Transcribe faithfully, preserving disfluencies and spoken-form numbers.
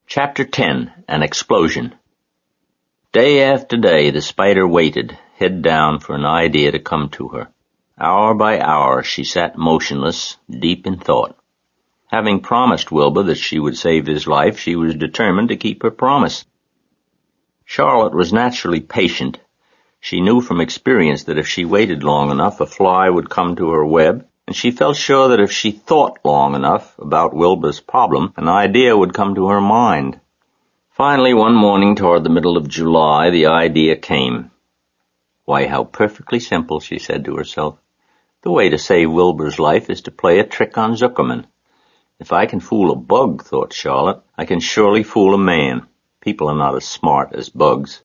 Chapter ten. An Explosion. Day after day the spider waited, head down, for an idea to come to her. Hour by hour she sat motionless, deep in thought. Having promised Wilbur that she would save his life, she was determined to keep her promise. Charlotte was naturally patient. She knew from experience that if she waited long enough, a fly would come to her web, and she felt sure that if she thought long enough about Wilbur's problem, an idea would come to her mind. Finally, one morning toward the middle of July, the idea came. Why, how perfectly simple, she said to herself. The way to save Wilbur's life is to play a trick on Zuckerman. If I can fool a bug, thought Charlotte, I can surely fool a man. People are not as smart as bugs.